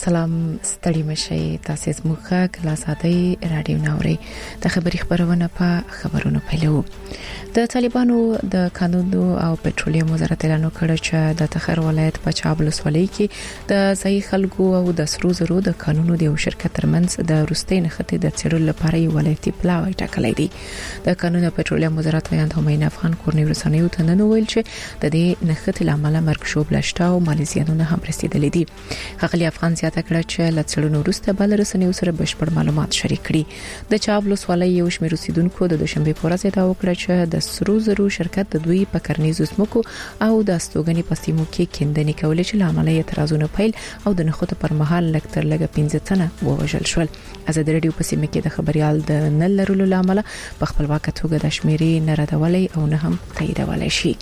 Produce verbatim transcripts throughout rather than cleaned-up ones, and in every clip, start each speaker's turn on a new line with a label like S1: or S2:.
S1: سلام ستړي مشي تاسو زموږه کلاساتي رادیو ناوري د خبري خبرونه په خبرونو پیلو د طالبانو د قانون او پټرولیم وزارت اعلان وکړ چې د تخر ولایت په چابل ولسوالۍ کې د ځای خلکو او د سرو زرو د قانونو د یو شرکت ترمنځ د روستي نخټې د چیرل لپاره یو ولایتي پلاوی ټاکلې دي د قانون او پټرولیم وزارت ویاند همین افغان کورنی ورسنیو ته نن ویل چې د دې نخټې لامل مرګ شوب لشتاو مالیزیانونه هم رسیدلې دي خغلی افغان زیاته کړه چې لڅړونو وروسته بل رسنیو سره بشپړ معلومات شریک کړي د چابلوس ولای یو شمېر اوسیدونکو د دوشنبه په ورځ دا وکړه چې د سرو زرو شرکت د دوی په کرنیزو سمکو او د استوګنې په سیمو کې کیندنې کولې چې لامل یې اعتراضونه پیل او د نخود پر مهال لکتر لګ پنځه تنه ووژل شول ازاد رادیو په سیمه کې د خبريال د نل لرلو لامل په خپلواک توګه د شمیرې نه ردولې او نه هم تاییدولای شي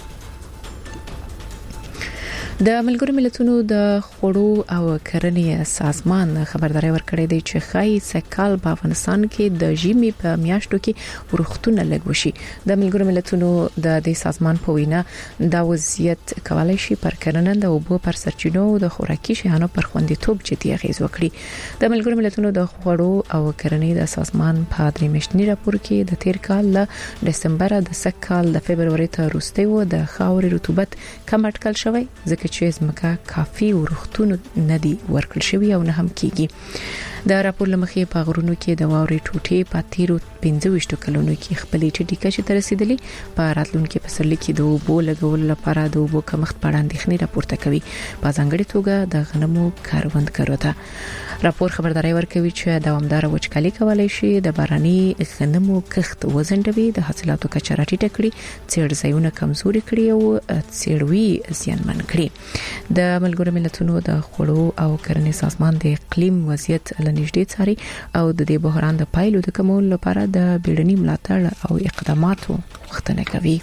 S1: د ملګرو ملتونو د خوړو او کرنې سازمان خبرداري ورکړې دی چې خای سکهال په افغانستان کې د ژمي په میاشتو کې ورختونه لګوشي د ملګرو ملتونو د دې سازمان په وینا دا وضعیت کولای شي پر کرنه د اوبو پر سرچینو د خوراکي شیانو پر خوندیتوب جدي اغیز وکړي د ملګرو ملتونو د خوړو او کرنې د سازمان په درې میاشتني راپور کې د تیر کال ل دسمبر د سکهال د فبرवरी ته وروسته و د خاورې رطوبت کم اټکل شوی ځکه چې زمکه کافي ورختونه ندي ورکړل شوی او نه هم کیږي د راپور لمخې په غرونو کې د واوري ټوټې په تیرو پنځه ویشت کلونو کې خپلې ټیټه کچې ته رسیدلې په راتلونکو فصل کې د اوبو لګول لپاره د اوبو کمښت په اړه اندېښنې راپورته کوي په ځانګړي توګه د غنمو کاروند کړوته راپور خبرداري ورکوي چې دوامدار وچکالي کولای شي د باراني غنمو کښت وزندوي د حاصلاتو کچه راټیټه کړي څېړځایونه کمزوري کړي او څېړوي زیانمن کړي د ملګرو ملتونو د خوړو او کرنې سازمان د اقلیم وضعیت لنیږدې څاري او د دې بحران د پایلو د کمولو لپاره د بیړني ملاتړ او اقداماتو غوښتنه کوي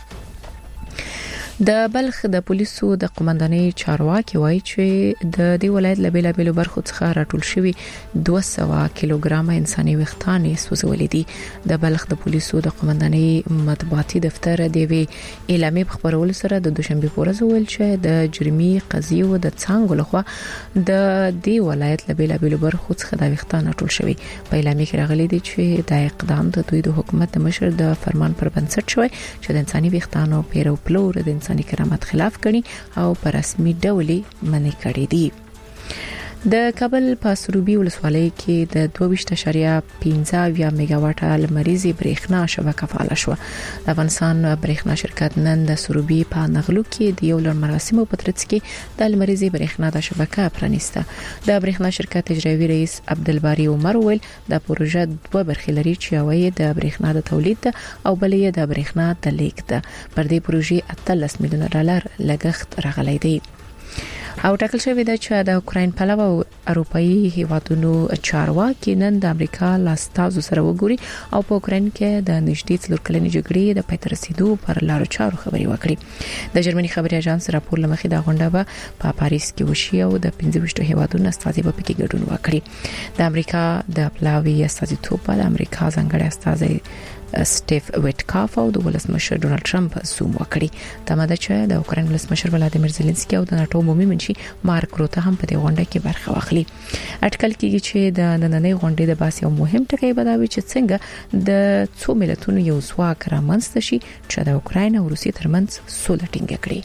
S1: د بلخ د پولیسو د قومندانۍ چارواکي وایي چې د دې ولایت له بیلابېلو برخو څخه راټول شوی دوه سوه کیلوګرام انساني وښتانې سوځولې دي د بلخ د پولیسو د قومندانۍ مطبوعاتي دفتر د وی اعلامیه خبرول سره د دوشنبه په ورځ ویل چې د جرمي قضیو د څنګه لخوا د دې ولایت له بیلابېلو برخو څخه د وښتان راټول شوی په اعلامیه کې راغلي دي چې د اقدام د دوی د حکومت د مشر د فرمان پر بنسټ شوی چې د انساني وښتانو پیرو پلور د انساني کرامت خلاف کړي او په رسمي ډول منع کړي دي د کابل په سروبي ولسوالۍ کې د دوه ویشت اعشاریه پنځه میگا واټه لمریزي برېښنا شبکه فعال شوه د افغانستان برېښنا شرکت نن د سروبي په نغلو کې د یو لړ مراسمو په ترڅ کې د لمریزي برېښنا د شبکه پرانیسته د برېښنا شرکت اجرایي رئیس عبدالباری عمر ویل د پروژه دوه برخې لري چې یوه د برېښنا د تولید او بلې د برېښنا د لیږد ده پر دې پروژې اتلس میلیونه ډالر لګښت راغلی دی او ټاکل شوی دی چې د اوکرين په علاوه اروپאי هیوادونو چارواکي نن د امریکا لاستازو سره وګوري او په اوکرين کې د نږدې څلور کلنې جګړې د پای ته رسیدو پر لارو چارو خبري وکړي د جرمني خبري اژانس راپور لمخې د غونډه په پا پاریس کې وشي او د پنځه ویشت هیوادونو استازي په کې ګډون وکړي د امریکا د پلاوی استازیتوب په امریکا ځانګړي استازي سټیف ویټکاف او د ولسمشر ډونالد ټرمپ زوم وکړي تماده چې د اوکرين ولسمشر ولادیمیر زيلنسکي او د ناتو عمومي منشي مارک روته هم په دې غونډه کې برخه واخلي اټکل کېږي چې د نننۍ غونډې د باسي او مهم ټکی بداوي چې څنګه د څو ملتونو یو ځواک رامنځته شي چې د اوکرين او روسیې ترمنځ سوله ټینګه کړي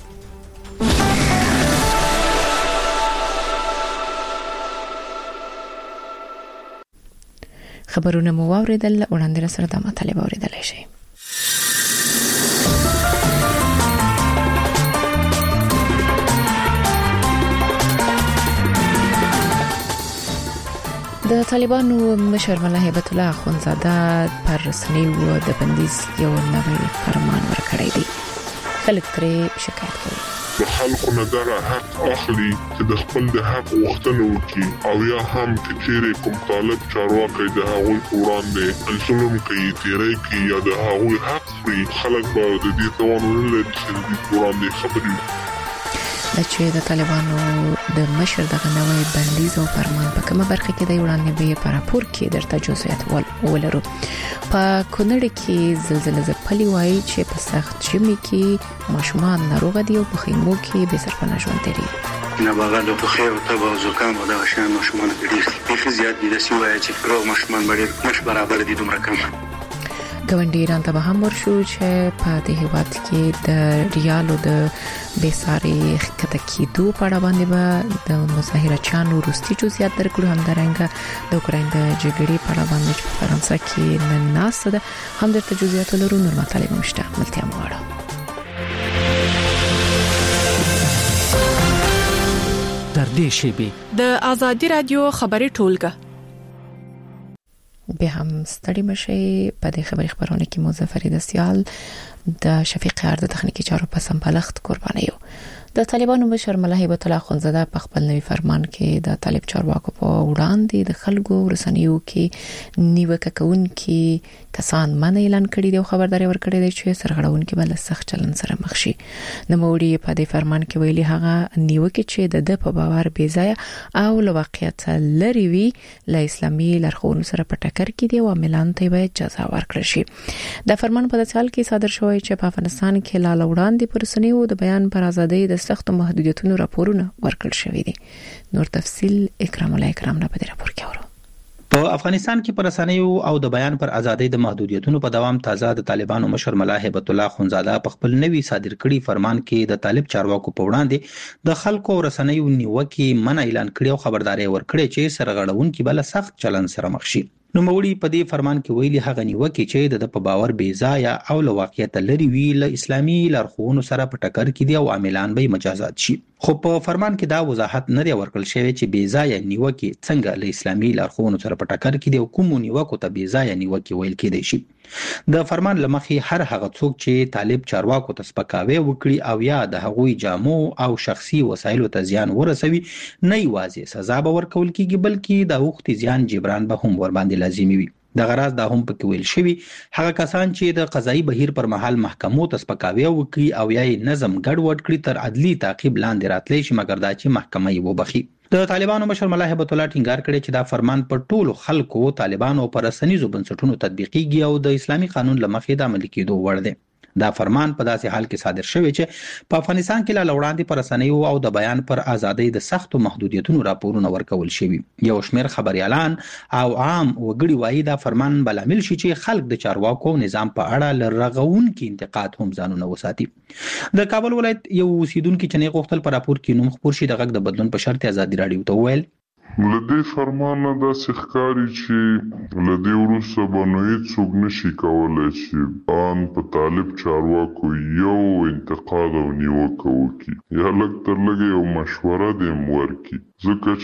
S1: خبرونه مو واوریدل وړاندې سره د مطالبه اوریدل شي د طالبانو مشر ملا هیبت الله اخونزاده پر رسنیو د بندیز یو نوی فرمان ورکړی دی خلک ترې شکایت کوي
S2: د خلکو نه دا حق اخلي چې د خپل د حق غوښتنه وکړي او یا هم چې کوم طالب چارواکي د هغوی وړاندې ظلم کوي تیری کوي یا د هغوی حق خوري خلک به د دې توان نه لري چې د وړاندې خبرې
S1: د چې د طالبانو د مشر دغه نوې بندیز او فرمان په کومه برخه کې د وړاندې به په راپور کې درته جزئیات ولرو په کونړ کې زلزلې ځپلې وایي چې په سخت ژمي کې ماشومان ناروغ دي او په خیمو کې بې سرپناه ژوند لري
S3: نابغه د ټوخي او تبه او زکام او دغه شیان ماشومانو کې ډېر دي. بیخي زیات دي، داسې ووایه چې روغ ماشومان به ډېر نش برابر دي دومره کم.
S1: ګاونډي ایران ته به هم ورشو چې په دې هیواد کې د ریالو د بیساري ښکته کېدو په اړه باندې به د مظاهرچیانو وروستي جزئیات درکړو. همدارنګه د اوکراین د جګړې په اړه باندې په فرانسه کې نن ناسته ده هم درته جزئیات لرو. نور مطالب مشته ملتیا مواړه.
S4: در دې شیبې
S5: د ازادي رادیو خبري ټولګه
S1: به هم ستړي مشي. په دې خبري خبرونه کې مظفر دسیال د شفیق ار د تخنیکی چارو په سمبالښت قرباني یو. د طالبانو مشر ملا هیبت الله خونزاده په خپل نوي فرمان کې د طالب چارواکو په وړاندې د خلکو رسنیو کې نیوکه کوونکي کسان منع اعلان کړي دی او خبرداري ورکړي دی چې سرغړونکي بل سخت چلن سره مخ شي. نوموړي په دې فرمان کې ویلي هغه نیوکه چې د د په باور بې ځای او له واقعیت لري وي له اسلامي لارښوونو سره په ټکر کې دی او عملان ته به جزا ورکړي شي. د فرمان په داسې حال کې صادر شوی چې په افغانستان کې لا وړاندې پر رسنیو د بیان پر ازادۍ د سخت محدودیتونو راپورونه ورکړل شوی دي. نور تفصيل اکرام الله اکرام نه په دې راپور کې اورو.
S6: په افغانستان کې پر رسنیو او د بیان پر ازادۍ د محدودیتونو په دوام تازه د طالبانو مشر ملا هیبت الله خونزاده په خپل نوي صادر کړي فرمان کې د طالب چارواکو په وړاندې د خلکو رسنیو نیوکه منع اعلان کړي او خبرداري ورکړي چې سرغړونکي بل سخت چلن سره مخ شي. نو موري په دې فرمان کې ویلي هغه نیوکه چې د په باور بې ځای او له واقعیت لري وی له اسلامي لارښوونو سره په ټکر کې دي او عاملان به مجازات شي. خو په فرمان کې دا وضاحت نه دی ورکړل شوی چې بې ځای نیوکه څنګه له اسلامي لارښوونو سره په ټکر کې دي او کوم نیوکو ته بې ځای نیوکه ویل کېدای شي. د فرمان لمخې هر هغه څوک چې طالب چارواکو ته سپکاوی وکړي او یا د هغوی جامو او شخصي وسایلو ته زیان ورسوي نه یوازې سزا به ورکول کېږي بلکې د وخت زیان جبران به هم ور باندې لازمي وي. د غراض دا هم پکې ویل شوی هغه کسان چې د قضایي بهیر پر مهال محکمو ته سپکاوی وکړي او یا نظم ګډوډ کړي تر عدلي تعقیب لاندې راتلی شي مګر دا چې محکمه یې وبخي. د طالبانو مشر ملا هیبت الله ټینګار کړی چې دا فرمان پر ټولو خلکو طالبانو پر رسنیزو بنسټونو تطبیقیږي او د اسلامي قانون لمخې د عملي کېدو وړ دی. دا فرمان په داسې حال کې صادر شوی چې په افغانستان کې لا وړاندې پر رسنیو او د بیان پر ازادۍ د سختو محدودیتونو راپورونه ورکول شوی. یو شمېر خبريالان او عام وګړي وایي دا فرمان بلامل شي چې خلک د چارواکو نظام په اړه لرغونکي انتقاد هم ځانونه وساتي. د کابل ولایت یو اوسیدونکو چې نه غوښتل پر راپور کې نوم خبر شي د غږ د بدلون په شرط ازادي رادیو ته ویل
S2: لدې فرمانه داسې ښکاري چې لدې وروسته به نو هېڅوک نشي کولی چې ان په طالب چارواکو یو انتقاد او نیوکه وکړي یا لږ تر لږه یو مشوره دې هم ورکړي ځکه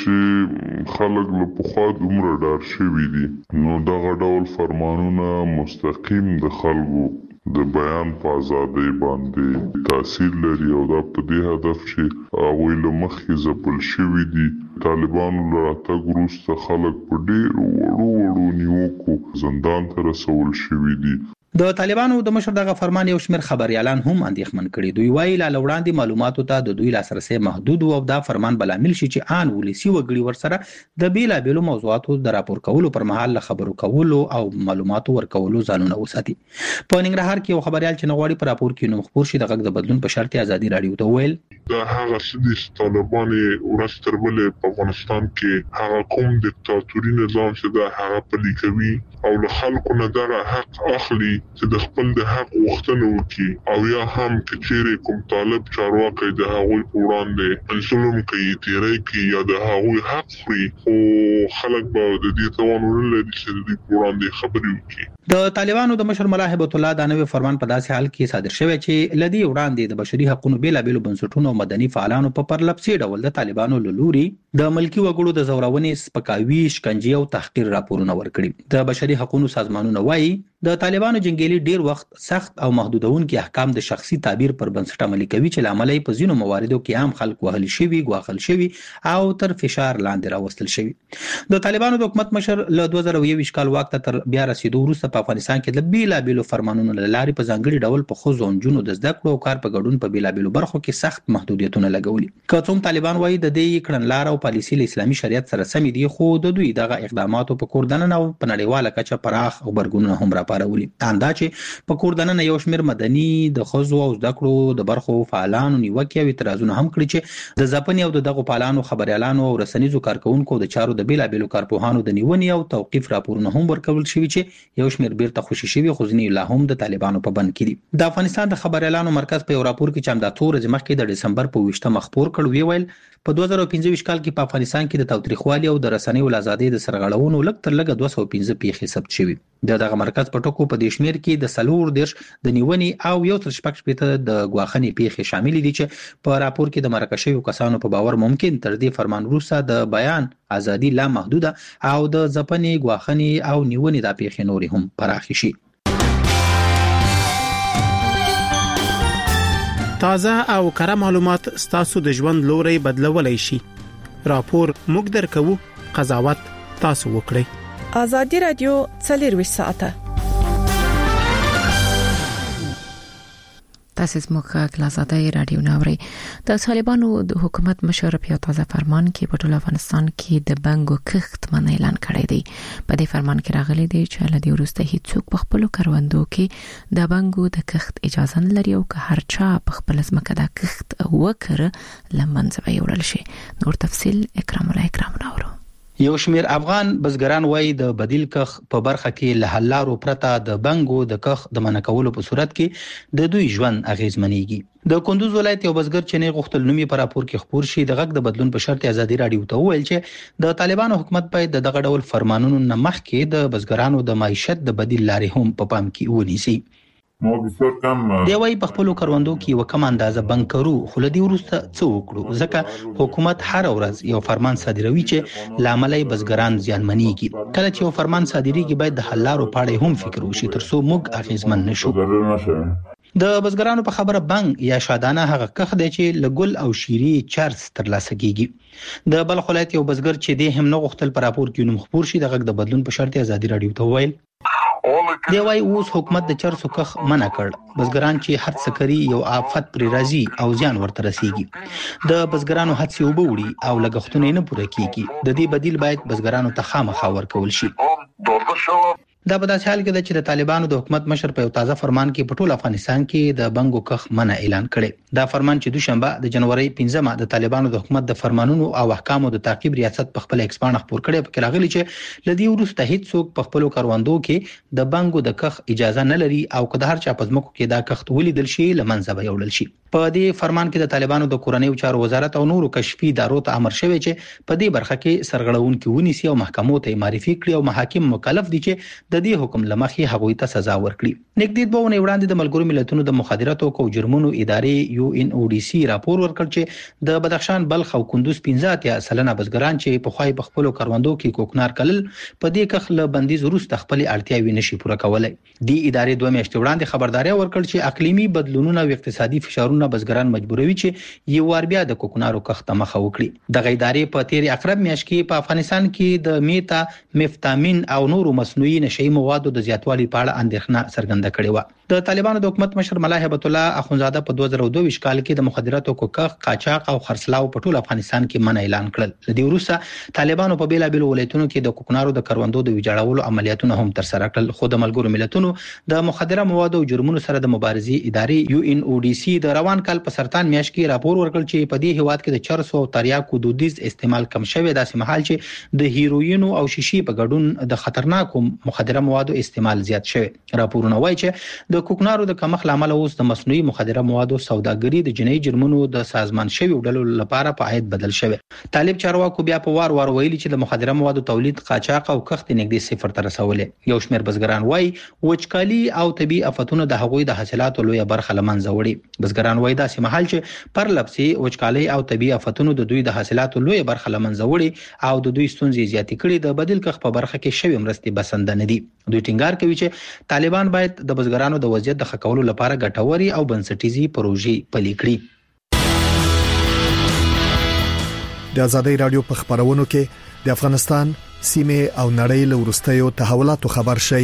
S2: چې خلک له پخوا دومره ډار شوي دي نو دغه ډول فرمانونه مستقیم د خلکو د بیان په ازادۍ باندې تاثیر لري او دا په دې هدف چې هغوی له مخکې ځپل شوي دي. طالبانو له راتګ وروسته خلک په ډېرو وړو وړو نیوکو زندان ته رسول شوي دي.
S6: د طالبانو د مشر دغه فرمان یو شمېر خبريالان هم اندېښمن کړي. دوی وایي لا وړاندې معلوماتو ته د دوی لاسرسي محدود او دا فرمان بلامل شي چې آن ولسی وګړي ورسره د بیلابېلو موضوعاتو د راپور کولو پر مهال له خبرو کولو او معلوماتو ورکولو ځانونه وساتي. په ننګرهار کې یو خبريال چې نغواړي پر راپور کې نوم خبر شي د غږ د بدلون په شرط ازادي رادیو ته ویل
S2: دا هغه چې طالبان ورځ تر بلې په افغانستان کې هغه کوم دیکتاتوري نظام چې دا هغه پلي کوي او له خلکو نه دغه حق اخلي چې د خپل د حق غوښتنه وکړي او یا هم چې چیرې کوم طالب چارواکی د هغوی په وړاندې ظلم کوي تیری کوي یا د هغوی حق خوري خو خلک به د دې توان ونه لري چې د دوی په وړاندې خبرې وکړي.
S6: د طالبانو د مشر ملا هیبت الله دا نوی فرمان په داسې حال کې صادر شوی چې لدی وړاندې د بشري حقوقو بیلابېلو بنسټونو او مدني فعالانو په پرلپسې ډول د طالبانو له لوري د ملکی وګړو د زورونې سپکاوي شکنجې او تحقیر راپورونه ورکړي. د بشري حقوقو سازمانونه وایي د طالبانو جنگیالي ډیر وخت سخت او محدودونکي احکام د شخصي تعبیر پر بنسټ عملي کوي چې لامل یې په ځینو مواردو کې عام خلک وهل شوي غواخل شوي او تر فشار لاندې راوستل شوي. د طالبانو د حکومت مشر له دوه زره یو کال واک ته تر بیا رسیدو وروسته په افغانستان کې د بیلابېلو فرمانونو له لارې په ځانګړي ډول په ښځو او نجونو د زده کړو او کار په ګډون په بیلابېلو برخو کې سخت محدودیتونه لګولي. که څوم طالبان وایي د دې کړنلار او پالیسي له اسلامي شریعت سره سم دي خو د دوی دغه اقداماتو په کور دننه او په نړیواله کچه پراخ خبرګونونه هم راپارولي. همدا چې په کور دننه یو شمېر مدني د ښځو او زده کړو د برخو فعالانو نیوکې او اعتراضونه هم کړي چې د ځپنې او دغه فعالانو خبريالانو او رسنیزو کارکونکو د چارو د بیلابېلو کارپوهانو د نیونې او توقيف راپورونه هم ورکول شوي چې یو شمېر بیرته خوشي شوي خو ځینې لا هم د طالبانو په بند کې دي. د افغانستان د خبريالانو مرکز په یو راپور کې چې همدا څو ورځې مخکې د دسمبر په ویشتمه خپور کړ ویل په دوه زره پنځه ویشت کال کې په افغانستان کې د تاوتریخوالي او د رسنیو ازادۍ د سرغړونو لږ تر لږه دوه سوه پنځه پیښې ثبت شوي. د دغه مرکز په ټکو په دې شمېر کې د څلور دېرش د نیونې او یو تر شپږ شپېته د ګواښنې پیښې شامل دي چې په راپور کې د مرکه شویو کسانو په باور ممکن تر دې فرمان وروسته د بیان ازادي لا محدوده او د ځپنې ګواښنې او نیونې د پیښې نورې هم پراخې شي.
S7: تازه او کره معلومات ستاسو د ژوند لوري بدلولای شي. راپور موږ درکو، قضاوت تاسو وکړئ.
S5: آزادي رادیو څلور ساعته
S1: تاسو زموږ کلاساتای رادیو ناوړي. د طالبانو د حکومت مشر په تازه فرمان کې په ټول افغانستان کې د بنګو کښت منع اعلان کړی دی. په دې فرمان کې راغلي دی چې لدی ورسته هیڅوک په خپل کاروندو کې د بنګو د کښت اجازه نه لري او که هر چا په خپل ځمکه د کښت وکړه لمنځه ویول شي. نور تفصيل اکرام الله اکرام ناورو.
S6: یو شمیر افغان بزګران وایي د بدیل کخ په برخه کې له حلارو پرته د بنګو د کخ د منع کولو په صورت کې د دوی ژوند اغیزمنېږي. د کندوز ولایت یو بزګر چې نه غوښتل نومي پر راپور کې خبر شي د غږ د بدلون په شرط ازادي رادیو ته ویل چې د طالبانو حکومت باید دغه ډول فرمانونو نه مخکې د بزګرانو د معیشت د بدیل لارې هم په پام کې ونیسي. دی وايي په خپل کاروندو کې وکم اندازه بنکرو خو لدی ورسته څو وکړو ځکه حکومت هر ورځ یو فرمان صادروي چې لاملای بزګران زیانمنېږي. کله چې یو فرمان صادریږي باید د حلارو پاړې هم فکر وشي ترڅو موږ اغیزمن نشو. د بزګرانو په خبره بنګ یا شادانه هغه کخ دی چې لګل او شيري چارج ترلاسه کیږي. د بلخ ولایت یو بزګر چې د هم نه غوښتل پر راپور کې نوم خبر شي د غږ د بدلون په شرط ازادي رادیو ته ویل دی وايي اوس حکومت د چرسو کخ منع کړ. بزګران چې هر څه کوي یو آفت پر راځي او زیان ورته رسیږي. د بزګرانو هڅې وبوړي او لګښتونه نه پوره کیږي. د دې بدیل باید بزګرانو ته خامخا ورکول شي. دا په داسې حال کې ده چې د طالبانو د حکومت مشر په یو تازه فرمان کې په ټول افغانستان کې د بنګو کخ منع اعلان کړي. دا فرمان چې دوشنبه د جنوري پنځمه د طالبانو د حکومت د فرمانونو او احکامو د تعقیب ریاست په خپل ایکس باندې خبر کړي په کې راغلي چې لدی ورسته هیڅوک په خپل کاروندو کې د بنګو د کخ اجازه نه لري او که د هر چا په ځمکو کې دا کخت ولیدل شي لمنځه به یوړل شي. په دې فرمان کې د طالبانو د کورنیو چارو وزارت او نورو کشفي ادارو ته امر شوی چې په دې برخه کې سرغړونکو ونیسي او محکمو ته معرفي کړي او محاکم مکلف دي چې د دې حکم لمخې هغوی ته سزا ورکړي. نګدې دوه ونې وړاندې د ملګرو ملتونو د مخدراتو او جرمونو ادارې یو ان او ډي سي راپور ورکړ چې د بدخشان بلخ او کندوز پنځه اتیا سلنه بزګران چې په خوای په خپل کاروندو کې کوکنار کلل په دې کخل بندیز وروسته خپل اړتیاوي نشي پوره کولای. دی ادارې دوه میاشتې وړاندې خبرداري ورکړ چې اقلیمي بدلونونه او اقتصادي فشارونه بزګران مجبوروي چې یو وار بیا د کوکنارو کښت مخه وکړي. د غیدارې په تیر اقرب میاشت کې په افغانستان کې د میتا مفتامین او نورو مصنوعي نشئی موادو د زیاتوالي په اړه اندېښنه څرګنده کړې و. د طالبانو د حکومت مشر ملا هیبت الله اخونزاده په دوه زره دوه ویشت کال کې د مخدراتو کوکخ قاچاق او خرڅلاو په ټول افغانستان کې منع اعلان کړل. لدی وروسته طالبانو په بیلابل ولایتونو کې د کوکنارو د کروندو د ویجاړولو عملیاتونه هم تر سره کړل. خو د ملګرو ملتونو د مخدره موادو او جرمونو سره د مبارزې ادارې یو ان او ډي سي د روان کال په سرطان میاشت کې راپور ورکړ چې په دې هیواد کې د چرسو او تریاکو دودیز استعمال کم شوی داسې مهال چې د هیروینو او شیشې په ګډون د خطرناکو مخدره موادو استعمال زیات شوی. راپورونه وایي چې د کوکنارو د کمښت لامل اوس د مصنوعي مخدره موادو سوداګري د جنایي جرمونو د سازمان شوی ډلو لپاره په عاید بدل شوی. طالب چارواکو بیا په وار وار ویلي چې د مخدره موادو تولید قاچاق او کښت نږدې صفر ته رسولې. یو شمېر بزګران وایي وچکالي او طبي آفتونو د هغوی د حاصلاتو لویه برخه لمنځه وړي. بزګران وایي داسې مهال چې پر لپسي وچکالي او طبي آفتونو د دوی د حاصلاتو لویه برخه لمنځه وړي او د دوی ستونزې زیاتې کړي. د بدیل کښ په برخه کې شوی مرستې بسنده نه دي. دوی ټینګار کوي چې طالبان باید د بزګرانو د وضعیت د ښه کولو لپاره ګټوري او بنسټیزي پروژې پلي کړي.
S8: د آزادۍ رادیو په خبرونو کې د افغانستان سیمه او نړۍ له ورستیو تحولاتو خبر شي.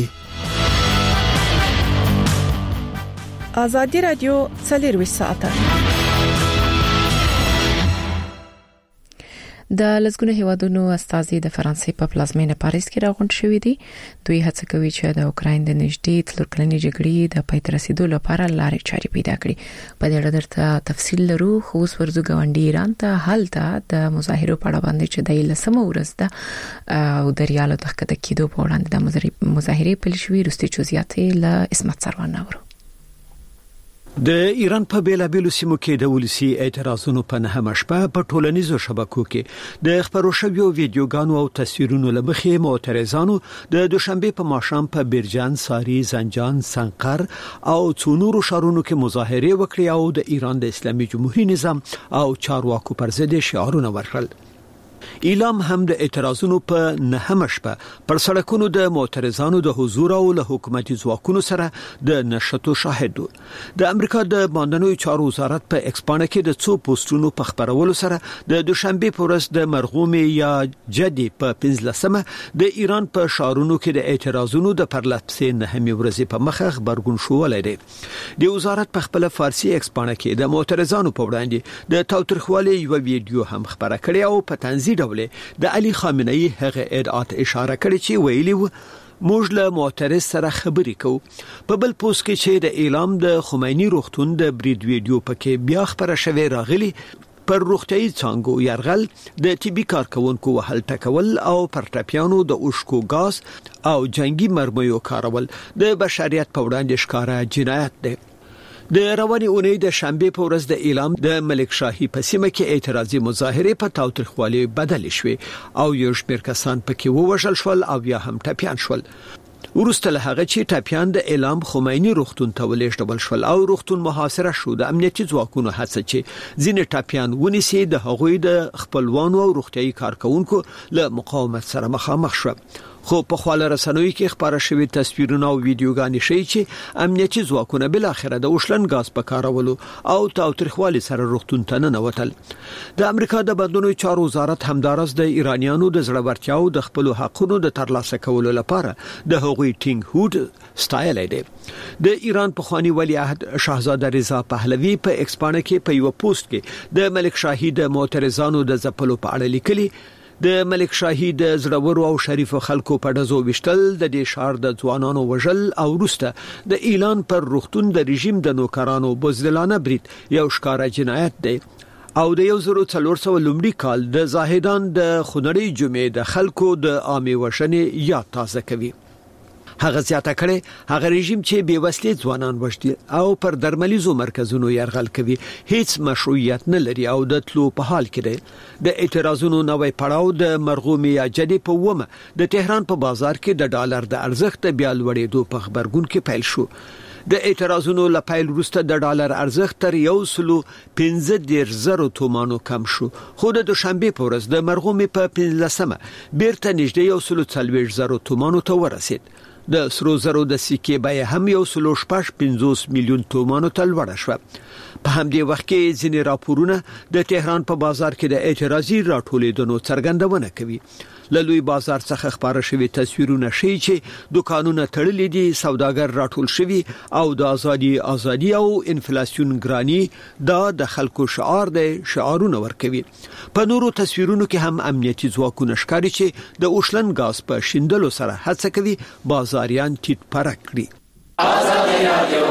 S5: آزادي رادیو څلور ساعته
S1: د لسګونو هیوادونو استازي د فرانسې په پلازمینه پاریس کې راغونډ شوې دي. دوی هڅه کوي چې د اوکراین د نږدې تلور کلنې جګړې د پای ته رسیدو لپاره لارې چارې پیدا کړي. په دې اړه درته تفصیل لرو، خو اوس ورځو غونډې ایران ته هلته د مظاهرو په اړه باندې چې د لسمه ورځ ده او د ریالو د ښکته کېدو په وړاندې د مظاهرې پیل شوې. وروستي جزئیات له اسمت سروان نورو.
S4: د ایران په بیلابیلو سیمو کې د ولسی اعتراضونو په نهمه شپه په ټولنیزو شبکو کې د خبرو شویو ویډیوګانو او تصویرونو لمخې معترضانو د دوشنبه په ماښام په بیرجان، ساری، زنجان، سنقر او څونورو شهرونو کې مظاهره وکړې او د ایران د اسلامي جمهوریت نظام او چارواکو پر ضد شعارونه ورکړل. اعلام هم د اعتراضونو په نهمه شپه پر سړکونو د معترضانو د حضور او له حکومتي ځواکونو سره د نشټو شاهد. د امریکا د باندنوي چارو وزارت په ایکسپانه کې د څو پوسټونو په خبرولو سره د دوشنبه په ورځ د مرغوم یا جدي په پنځلسمه د ایران په شهرونو کې د اعتراضونو د پرلپسې نهمه ورځ په مخه خبرګون شوولای دی. د وزارت په خپل فارسی ایکسپانه کې د معترضانو په وړاندې د تاوتریخوالي یو ویډیو هم خبره کړې او په تنظیم د علي خامنه‌ای هغه ادعات اشاره کړې چې ویلي و موږ له معترض سره خبرې کوو. په بل پوسټ کې چې د اعلام د خمینی روغتون د برید ویډیو پکې بیا خبره شوې راغلي پر روغتیايي څانګو يرغل، د طبي کارکونکو وهل ټکول او پر ټاپیانو د اوشکو غاز او جنگي مرمیو کارول د بشریت په وړاندې ښکارا جنایت دی. د رواني اونۍ د شنبه په ورځ د اعلام د ملک شاهي په سیمه کې اعتراضي مظاهره په تاوتریخوالي بدل شوې او یو شمېر کسان پکې ووژل شول او یا هم ټپيان شول. ورسته له هغه چې ټپيان د اعلام خمینی روغتون ته ولېږدول شول او روغتون محاصره شو، د امنیتي ځواکونو هڅه چې ځینې ټپيان ونیسي د هغوی د خپلوانو او روغتيایي کارکونکو له مقاومت سره مخامخ شو. خو په خواله رسنوي کې خبره شوې تصویرونه او ویډیوګانې شي چې امنیتي ځواکونه بل اخره د اوشلن غاز په کارولو او تاوتریخوالي سره روغتون ته نه وتل. د امریکا د بدلونو چارو وزارت همدارس د ایرانیانو د زړورتیا او د خپل حقوقو د ترلاسه کولو لپاره د هغوی ټینګ هوډ سټایل دی. د ایران په خواني ولی عهد شاهزاده رضا پهلوي په ایکسپانه کې په یو پوسټ کې د ملک شاهي د معترضانو د ځپلو په اړه لیکلي. د ملک شاهي د زړورو او شریفو خلکو په دزو وشتل د دې شهر د ځوانانو وژل او وروسته د اعلان پر روغتون د رژیم د نوکرانو بزدلانه برید یو ښکارا جنایت دی او د یو زرو څلور سوه لومړي کال د زاهدان د خونړۍ جمعې د خلکو د عامه وشنې یا تازه کوي. هغه زیاته کړي هغه رژیم چې بې وسلې ځوانان وژني او پر درملیزو مرکزونو يرغل کوي هیڅ مشروعیت نه لري او د تلو په حال کې دی. د اعتراضونو نوې پړاو د مرغومي یا جدي په ومه د تهران په بازار کې د ډالر د ارزښت بیا لوړېدو په خبرګون کې پیل شو. د اعتراضونو لپاره وروسته د ډالر ارزښت تر یو سلو پنځه دېرش زره تومانو کم شو، خو د دوشنبه په ورځ د مرغومي په پنځلسمه بیرته نږدې یو سلو څلوېښت زره تومانو ته ورسید. د سرو زرو د سکې بیه هم یو سلو شپږ پنځوس میلیون تومانو ته لوړه شوه. په همدې وخت کې ځینې راپورونه د تهران په بازار کې د اعتراضي راټولېدنو څرګندونه کوي. له لوی بازار څخه خبره شوی تصویرونه شي چې دکانونه تړلې دي، سوداګر راټول شوي او د ازادي ازادي او انفلیسیون ګرانی دا د خلکو شعار دی، شعارونه ورکوي. په نورو تصویرونو کې هم امنیتي ځواکونه ښکاري چې د اوشلن غاز په شیندلو سره هڅه کوي بازاریان ټیټ پرک کړي. آزادي رادیو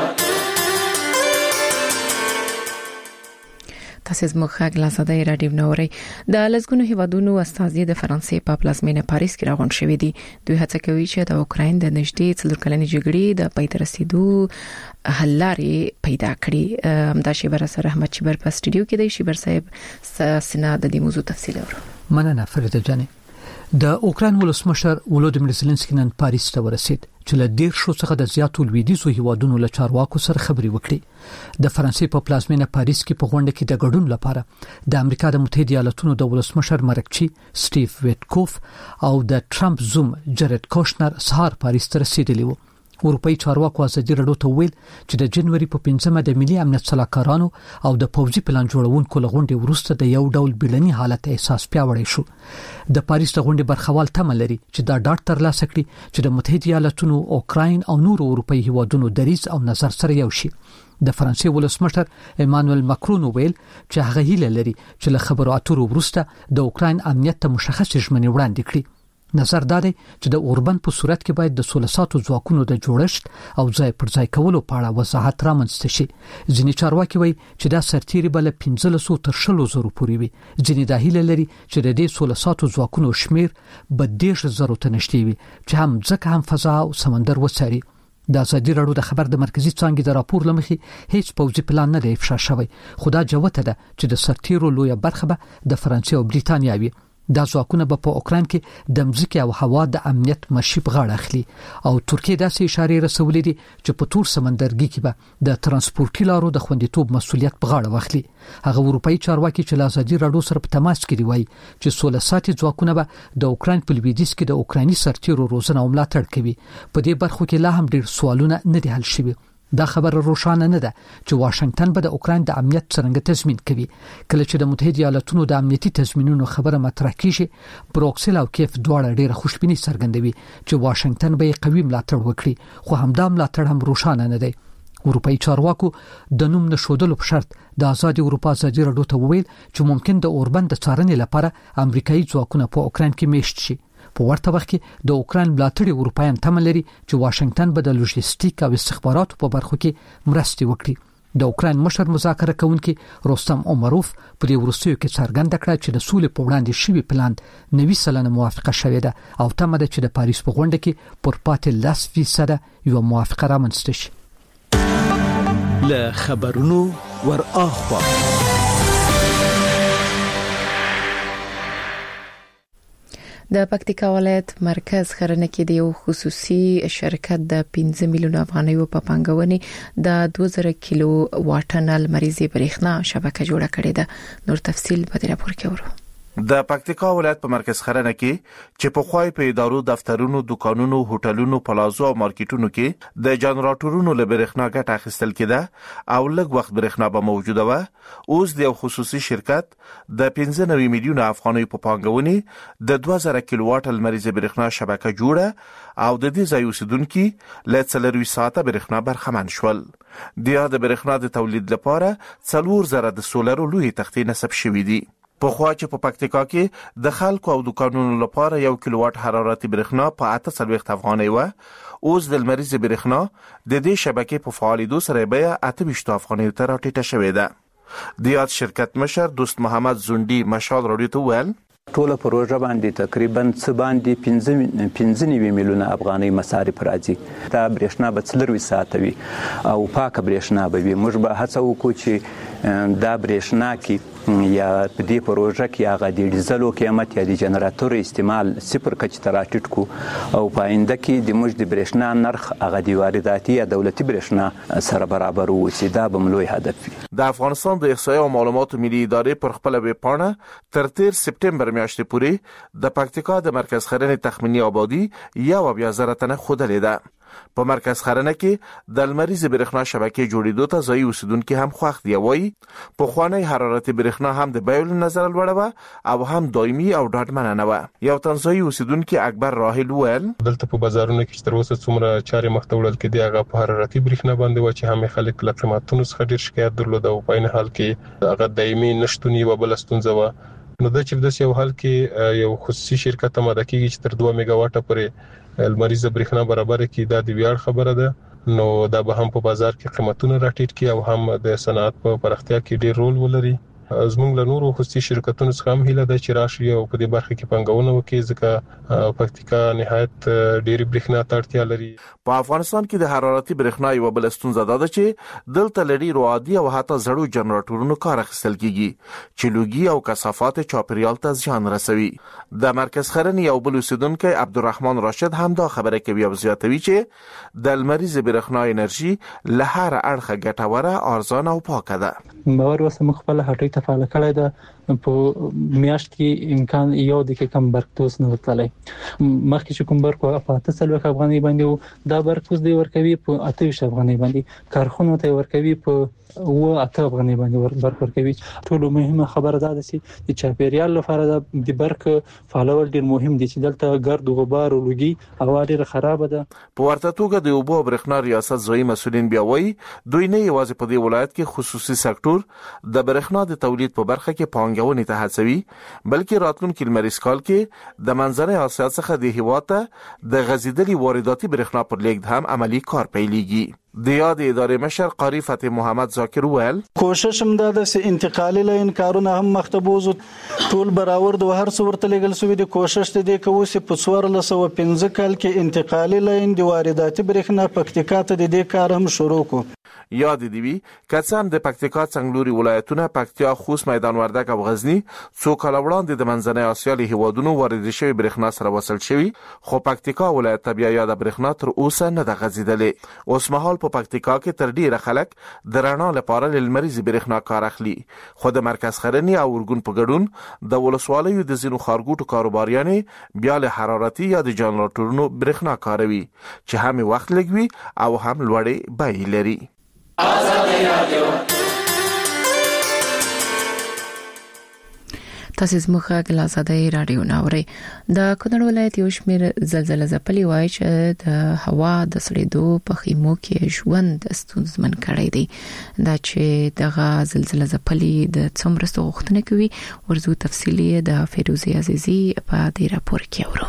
S1: تاسو زموږ خبر لاسدای رادیو نوري. د لسګونو هیوادونو استازي د فرانسې په پلازمینه پاریس کې راغونډ شوې دي. دوی هڅه کوي چې د اوکراین د نږدې څلور کلنې جګړې د پای ته رسیدو حل لارې پیدا کړي. همدا شیبر سره احمد شیبر په سټوډیو کې دی. شیبر صاحب سنا د دې موضوع تفصیل اورو.
S9: مننه فرید جان. د اوکراین ولسمشر ولودیمیر زيلنسکي نن پاریس ته ورسید چې له ډیر شو څخه د زیاتو لویدیزو هیوادونو له چارواکو سره خبرې وکړي. د فرانسې په پلازمینه پاریس کې په غونډه کې د ګډون لپاره د امریکا د متحده ایالاتونو د ولسمشر مرکچی سټیو ویټکوف او د ټرمپ زوم جرد کوشنر سهار پاریس ته رسیدلی وو. اروپאי چارواکو ازادي رادیو ته ویل چې د جنوري په پنځمه د ملي امنیت صلاحکارانو او د پوځي پلان جوړونکو لغونډې وروسته د یو ډول بیړني حالت احساس پیاوړی شو. د پاریس د غونډې برخوال تمه لري چې دا ډاټ ترلاسه کړي چې د متحده ایالاتونو، اوکراین او نورو اروپאי هیوادونو دریځ او نظر سره یو شي. د فرانسې ولسمشر ایمانوئل ماکرون ویل چې هغه هیله لري چې له خبرو اترو وروسته د اوکراین امنیت ته مشخص ژمنې وړاندې کړي. نظر دادی چې د اوربن په صورت کې باید د سولساتو ځواکونو د جوړښت او ځای پر ځای کولو په اړه وضاحت رامنځته شي. ځینې چارواکي وایي چې دا سرتیري بل پنځه سوه تر شلو زره پورې وي. ځینې د هیله لري چې د دې سولساتو ځواکونو شمیر به دیش زره ته نشي وي چې هم ځکه هم فضا او سمندر وڅاري. د ازادي رادیو د خبر د مرکزی څانګې د راپور لمخې هیڅ پوځي پلان نه دی افشا شوی، خو دا جوته ده چې د سرتیرو لویه برخه به د فرانسې او بریتانیا وي. دا ځواکونه به په اوکراین کې د مځکې او هوا د امنیت مشي په غاړه اخلي او ترکیه داسې اشاره رسولې دي چې په تور سمندرګي کې به د ترانسپورتي لارو د خوندیتوب مسولیت په غاړه واخلي. هغه اروپאי چارواکي چې له ازادي رادیو سره په تماس کې دی وایي چې سولساتي ځواکونه به د اوکراین په لویدیځ کې د اوکرایني سرتیرو روزنه او ملاتړ کوي. په دې برخو کې لا هم ډیر سوالونه نه دي حل شوي. دا خبره روښانه نه ده چې واشنگټن به د اوکراین د امنیت څنګه تضمین کوي. کله چې د متحده ایالاتونو د امنیتي تضمینونو خبره مطرح کیږي، بروکسل او کیف دواړه ډیره خوشبیني څرګندوي چې واشنگټن به قوي ملاتړ وکړي، خو همدا ملاتړ هم روښانه نه دی. اروپאי چارواکو د نوم نشودلو په شرط د آزاد اروپا ازادي رادیو ته ویل چې ممکن د اوربن د څارنې لپاره امریکایي ځواکونه په اوکراین کې میشت شي. په ورته وخت کې د اوکراین ملاتړي اروپایان تمه لري چې واشنگټن به د لوجستیک او استخباراتو په برخو کې مرستې وکړي. د اوکراین مشر مذاکره کوونکي رستم عمروف په دې وروستیو کې څرګنده کړه چې د سولې په وړاندې شوی پلان نوي سلنه موافقه شوې ده او تمه ده چې د پاریس په غونډه کې پر پاتې لس فیصده یو موافقه رامنځته شي.
S4: له خبرونو ور اخوا
S1: د پکتیکا ولایت مرکز خرنه کې د یو خصوصي شرکت د پنځه میلیون افغانیو په پانګونې د دوه زره کیلو واټ مریضي برېښنا شبکه جوړه کړې ده. نور تفصيل په دې راپور کې ورو.
S10: د پکتیکا ولایت په مرکز خرنه کې چې په خوای په ادارو، دفترونو، دکانونو، هوټلونو، پلازو او مارکیټونو کې د جنراتورونو له برېښنا ګټه اخیستل کېده او لږ وخت برېښنا به موجوده و، اوس د یو خصوصي شرکت د پنځه نوي میلیون افغانیو په پانګونې د دوه زره کیلو واټ لمریزه برېښنا شبکه جوړه او د دې ځای اوسیدونکو له څلوروي ساعته برېښنا برخمن شول. د یاد برېښنا د تولید لپاره څلور زره د سولرو لوی تختې نصب شوې دي. په خوا چې په پکتیکا کې د خلکو او دکانونو لپاره یو کیلو واټ حرارتي برېښنا په اته سلويخت افغانۍ و، اوس د لمریزه برېښنا د دې شبکې په فعالیدو سره به اته ویشت افغانۍ ته راټیټه شوې ده. د یاد شرکت مشر دوست محمد زوندي مشال رادیو ته ویل
S11: ټوله پروژه باندې تقریبا څه باندې پنځه نوي میلیونه افغانۍ مصارف راځي. دا برېښنا به څلوروي ساعته وي او پاکه برېښنا به وي. موږ به هڅه وکړو چې دا برېښنا کې یا په دې پروژه کې هغه د ډیزلو قیمت یا د جنراتور استعمال صفر کچ ته راټیټ کو او په آینده کې د موږ د برېښنا نرخ هغه د وارداتي یا دولتي برېښنا سره برابر وي. دا به ملوي هدف وي.
S10: د افغانستان د احصایې او معلوماتو ملي ادارې پر خپل ویب پاڼه تر تیر سپټمبر میاشتې پورې د پکتیکا د مرکز خرنې تخمینی آبادی یو بیا زره تنه خودلې ده. په مرکز خرنه کې د لمریزه برېښنا شبکې جوړېدو ته ځای اوسیدونکو هم خوښ دی وایي په خواني حرارتي برېښنا هم د بیول نظر لوړه او هم دایمي او ډاډمنه نه و. یو تنځای اوسیدونکو اکبر راهل ویل
S12: دلته په بازارونو کې تر اوسه څومره چاري مخته وړل کې دی هغه په حرارتي برېښنا باندې و چې هم خلک له قیمتونو څخه ډیر شکایت درلود او په نه حال کې هغه دایمي نشټونی و بل ستونزه و. نو د چې د یو حال کې یو خصوصي شرکت ماده کېږي چې تر دوه میگا واټه پورې لمریزه برېښنا برابر کړي. دا د ویاړ خبره ده. نو دا به هم په بازار کې قیمتونه راټیټ کړي او هم د صنعت په پراختیا کې ډیر رول ولري. زموږ له نورو خصوصي شرکتونو څخه هم هیله ده چې راشي او په دې برخه کې پنګونه وکړي ځکه پکتیکا نهایت ډیر برېښنا ته اړتیا لري.
S10: په افغانستان کې د حرارتي برېښنا یو بل ستونزه ده چې دلته لري روادي او حتی زړو جنراتورونو کار اخیستل کیږي چې لوګي او کثافات چاپیریال ته زیان رسوي. د مرکز خرنې یو بل اوسیدونکو عبدالرحمن راشد هم دا خبره کوي او زیاتوي چې د لمریزه برېښنا انرژي له هر اړخه ګټوره، ارزانه او پاکه ده.
S13: باور وسه مخبل هټۍ ته فعال کړی ده په میاشت کې امکان یو د کم برکوز نه وتلای مخکې چې کوم برکو په اته سلو افغاني باندې دا برکوز دی ورکوي په اته ویشت افغاني باندې کارخونه ته ورکوي په و اته افغاني باندې برک ورکوي. ټول مهمه خبره ده چې چاپیریال لپاره د برک فالول ډیر مهم دي چې دلته ګرد غبار او لوګي هوا ډیره خراب ده.
S10: په ورته توګه د اوبو برېښنا ریاست ځوی مسولین بیا وایي دوی نه یوازې په دې ولایت کې خصوصي سکتور د برېښنا د تولید په برخه کې پانګونې ته هڅوي بلکې راتلونکي لمریز کال کې د منځنۍ اسیا څخه د هیواد ته د غزیدلي وارداتي برېښنا پر لیږد هم عملی کار پیلېږي. د یاد ادارې مشر قاری فتح محمد ذاکر ویل
S14: کوشش هم دا د انتقالي لاین کارونه هم مختبوز ټول برابر د هر څو ورته لګل سوي د کوشش د دې کوسي په څوار لسو پنځه کال کې انتقالي لاین د وارداتي برېښنا پکتیکا ته د دې کار هم شروع کو.
S10: یاد دی وی کڅام د پکتیکا څنګلوري ولایتونه پکتیا خوست میدان وردګ او غزنی څو کال وړاندې د منځنۍ اسیا له هیوادونو وارد شوی برېښنا سره وصل شوی خو پکتیکا ولایت ته بیا یاد برېښنا تر اوسه نه د غزیدلې. اوس مهال په پکتیکا کې تر ډیره خلک د رڼا لپاره ل لمریز برېښنا کار اخلي خو د مرکز خرنی او ورګون په ګډون د ولسوالیو د زینو خارګوټو کاروباریانې بیا له حرارتي یا د جنراتورونو برېښنا کاروي چې هم وخت لګوي او هم لوړې بیې لري.
S1: آزادی رادیو تاسو زموږه د آزادی رادیو ناوړي د کونړ ولایت یو شمېر زلزلې ځپلي وایي چې د هوا د سړېدو په خیمو کې ژوند ستونزمن کړی دی. دا چې دغه زلزلې ځپلي د څومره غوښتنه کوي ورزو تفصیلی د فیروزی عزیزی په دې راپور کې اورو.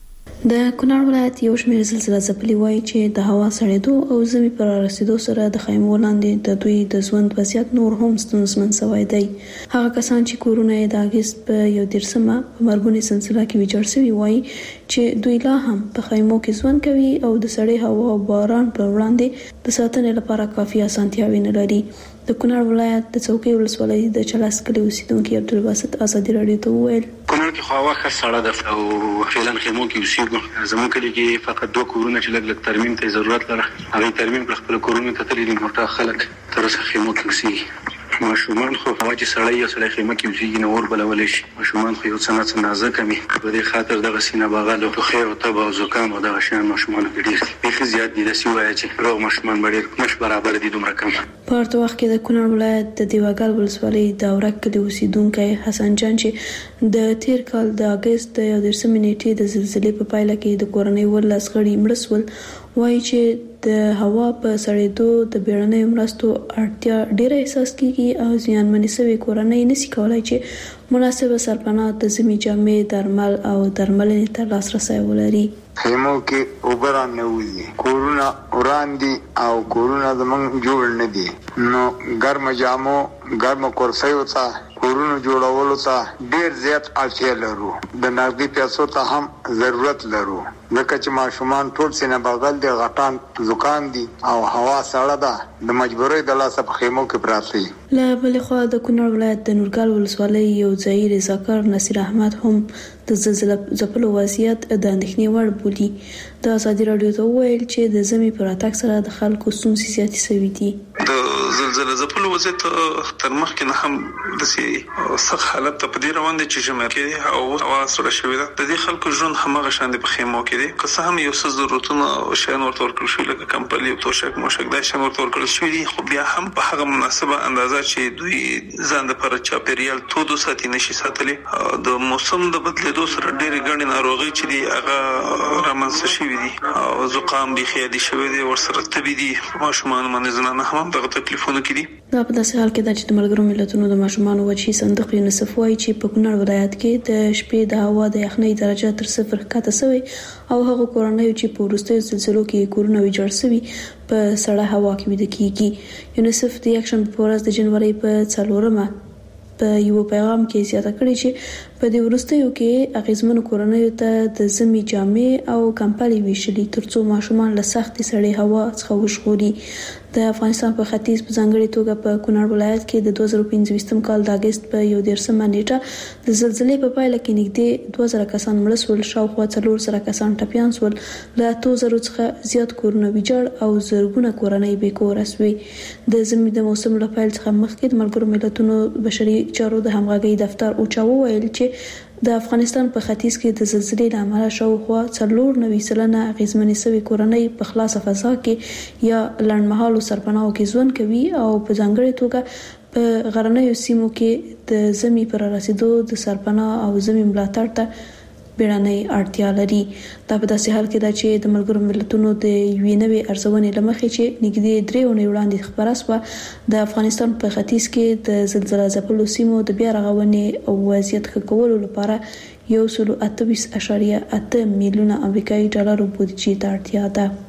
S15: د کونړ ولایت یو شمېر زلزلې ځپلي وایي چې د هوا سړېدو او زمي پر رسیدو سره د خیمو لاندې د دوی د ژوند وضعیت نور هم ستونزمن شوی دی. هغه کسان چې کورونه یې د اگست په یو دیرشمه په مرګونی سلسله کې ویجاړ شوي وایي چې دوی لا هم په خیمو کې ژوند کوي او د سړې هوا او باران پر وړاندې د ساتنې لپاره کافي اسانتیاوې نه لري. د کونړ ولایت د څوکۍ ولسوالۍ د چلاس کلي اوسیدونکو عبدالباسط آزادی رادیو ته وویل
S3: کونړ کې خو هوا ښه سړه ده او فعلا خیمو کې اوسېږو. زموږ کلي کې فقط دوه کورونه چې لږ لږ ترمیم ته ضرورت لري هغه ترمیم پر خپل کورونه ته تللي دي موټر خلک تر اوسه خیمو کې اوسېږي. ماشومان خو هوا چې سړی یا سړی خیمه کې اوسېږي نو اور بلولی شي. ماشومان خو یو څه نه څه نازک وي په دې خاطر دغه سینه بغل او ټوخی او تب او زکام او دغه شیان ماشومانو کې ډېر دي. بیخي زیات دي داسې ووایه چې روغ ماشومان به ډېر نش برابر دي دومره کم.
S15: په ورته وخت کې د کونړ ولایت د دیواګل ولسوالۍ د اورک کلي اوسیدونکی حسن جان چې د تیر کال د اگست د یو دیرشمې نیټې د زلزلې په پایله کې د کورنۍ ولس غړي مړه شول وایي چې د هوا په سړېدو د بیړنیو مرستو اړتیا ډېره احساس کیږي او زیانمنې شوې کورنۍ نشي کولای چې مناسبه سرپناه د ژمي جامې درمل او درملنې ته لاسرسی ولري.
S16: خیمو کې اوبه را نه وځي کورونه وړاندې او کورونه زمونږ جوړ نه دي نو ګرمه جامو ګرمه کرسیو ته کورونو جوړولو ته ډېر زیات اړتیا لرو. د نقدي پیسو ته هم ضرورت لرو ځکه چې ماشومان ټول سینه بغل دي غټان زکام دي او هوا سړه ده د مجبورۍ د لاسه په خیمو کې پراته دي.
S15: له بلې خوا د کونړ ولایت د نورګل ولسوالۍ یو ځایي رضاکار نصیر احمد هم د زلزلې ځپلو وضعیت د اندېښنې وړ بولي. د آزادي رادیو ته وویل چې د ژمي پر راتګ سره د خلکو ستونزې زیاتې شوې دي.
S17: د زلزلې ځپلو وضعیت تر مخکې نه هم داسې سخت حالت ته په دې روان دی چې ژمی کې او هوا سړه شوې ده. د دې خلکو ژوند هماغه شان دی په خیمو کې دی که څه هم یو څه ضرورتونه او شیان ورته ورکړل شوي لکه کمپلي او توشک موشک دا شیان ورته ورکړل شوي دي خو بیا هم په هغه مناسبه اندازه چې دوی ځان دپاره چاپېریال تود وساتي نشي ساتلی. د موسم د بدلېدو سره ډېرې ګڼې ناروغۍ چې دي هغه رامنځته شوي دي او زکام بیخي عادي شوی دی ورسره تبي دي ماشومان باندې زنانه هم دغه تکلیفونه کې دي.
S15: دا په داسې حال کې ده چې د ملګرو ملتونو د ماشومانو وچی صندوق یونیسف وایي چې په کونړ ولایت کې د شپې د هوا د یخنۍ درجه تر صفر ښکته شوې او هغه کورنۍ چې په وروستیو سلسلو کې کورونه ویجاړ شوي په سړه هوا کې ویده کیږي. یونیسف د یکشنبې په ورځ د جنوري په څلورمه په یو پیغام کې زیاته کړې چې په دې وروستیو کې اغیزمنو کورنیو ته د ژمي جامې او کمپلې ویشلې ترڅو ماشومان له سختې سړې هوا څخه وژغوري. د افغانستان په ختیځ په ځانګړي توګه په کونړ ولایت کې د دوه زره پنځه کال د اگست په یو دیرشمه نیټه د زلزلې په پایله کې نږدې دوه زره کسان مړ شول، شاوخوا څلور زره کسان ټپیان شول، له اتو زرو څخه زیات کورونه ویجاړ او زرګونه کورنۍ بې کوره شوې. د ژمي د موسم له پیل څخه مخکې د ملګرو ملتونو بشري چارو د همغږي دفتر اوچا وویل چې د افغانستان په ختیځ کې د زلزلې لامل شاوخوا څلور نوي سلنه اغیزمنې سوي کورنۍ په خلاصه فضا کې یا لړمحالو سرپناهو کې ژوند کوي او په ځانګړي توګه په غرنیو سیمو کې د ژمي پر رسیدو د سرپناه او ژمي ملاتړ ته بیړنۍ اړتیا لري. دا په داسې حال کې ده چې د ملګرو ملتونو د یوې نوې ارزونې لمخې چې نږدې درې اونۍ وړاندې خبره شوه د افغانستان په ختیځ کې د زلزلې ځپلو سیمو د بیا رغونې او وضعیت ښه کولو لپاره یو سل اته ویشت اعشاریه اته میلیونه امریکایي ډالر بودیجې ته اړتیا ده.